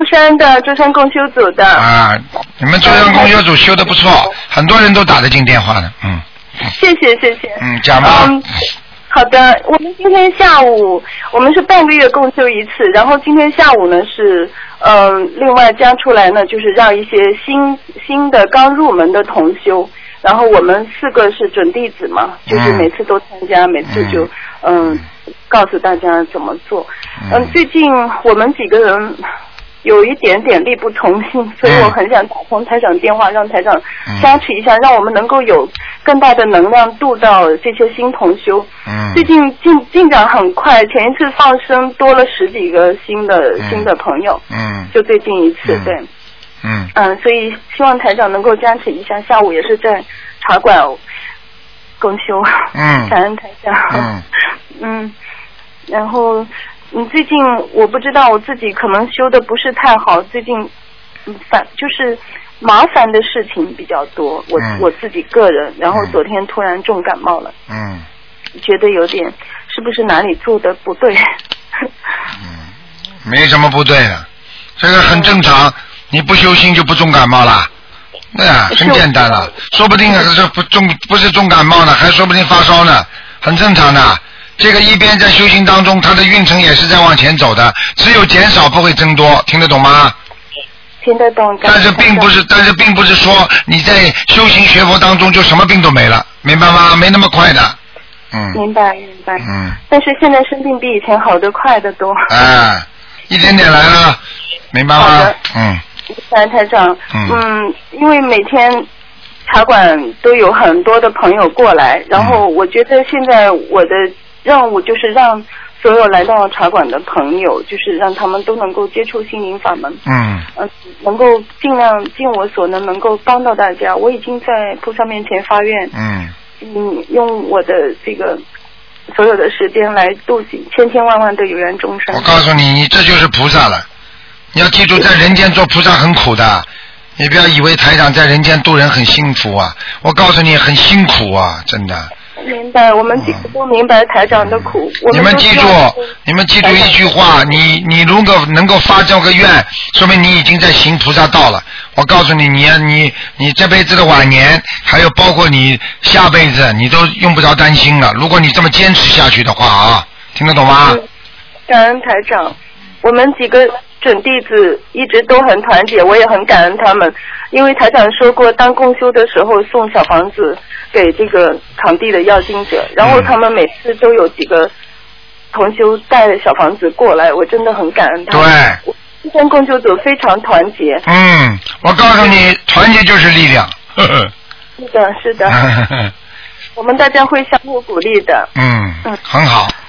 山的舟山共修组的。 啊，你们舟山共修组修的不错，很多人都打得进电话的， 谢谢。 讲吧。 好的，我们今天下午我们是半个月共修一次，然后今天下午呢是另外加出来呢，就是让一些新的刚入门的同修，然后我们4个是准弟子嘛，就是每次都参加，每次就告诉大家怎么做。最近我们几个人有一点点力不从心，所以我很想打通台长电话，让台长加持一下，让我们能够有更大的能量度到这些新同修。最近进展很快，前一次放生多了10几个新的朋友。就最近一次，对。所以希望台长能够加持一下，下午也是在茶馆共修。感恩台长。然后最近我不知道我自己可能修的不是太好，最近就是麻烦的事情比较多，我自己个人，然后昨天突然重感冒了，觉得有点是不是哪里做的不对？ 没什么不对的，这个很正常，你不修心就不重感冒了。很简单了，说不定不是重感冒呢，还说不定发烧呢，很正常的。这个一边在修行当中，它的运程也是在往前走的，只有减少不会增多，听得懂吗？ 听得懂。 但是并不是说你在修行学佛当中就什么病都没了，明白吗？没那么快的。 明白。但是现在生病比以前好得快得多。 一点点来了，明白吗？ 好的。感恩台长。因为每天茶馆都有很多的朋友过来，然后我觉得现在我的任务就是让所有来到茶馆的朋友，就是让他们都能够接触心灵法门。能够尽量尽我所能够帮到大家。我已经在菩萨面前发愿，用我的这个所有的时间来度千千万万的有缘众生。 我告诉你，你这就是菩萨了。你要记住，在人间做菩萨很苦的，你不要以为台长在人间度人很幸福啊！我告诉你，很辛苦啊，真的。 明白，我们几个都明白台长的苦。 你们记住一句话，你如果能够发这个愿，说明你已经在行菩萨道了。我告诉你，你这辈子的晚年，还有包括你下辈子，你都用不着担心了。如果你这么坚持下去的话啊，听得懂吗？ 感恩台长，我们几个准弟子一直都很团结，我也很感恩他们，因为台长说过，当共修的时候送小房子给这个场地的要经者，然后他们每次都有几个同修带着小房子过来，我真的很感恩他们。对，今天共修组非常团结。 我告诉你，团结就是力量。 是的，我们大家会相互鼓励的。 很好。